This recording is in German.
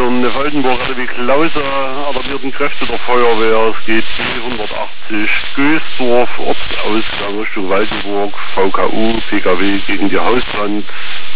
in Waldenburg-Redewig Lauser alarmierten Kräfte der Feuerwehr. Es geht 180 Gösdorf, Ortsausgang Richtung Waldenburg, VKU, PKW gegen die Hauswand.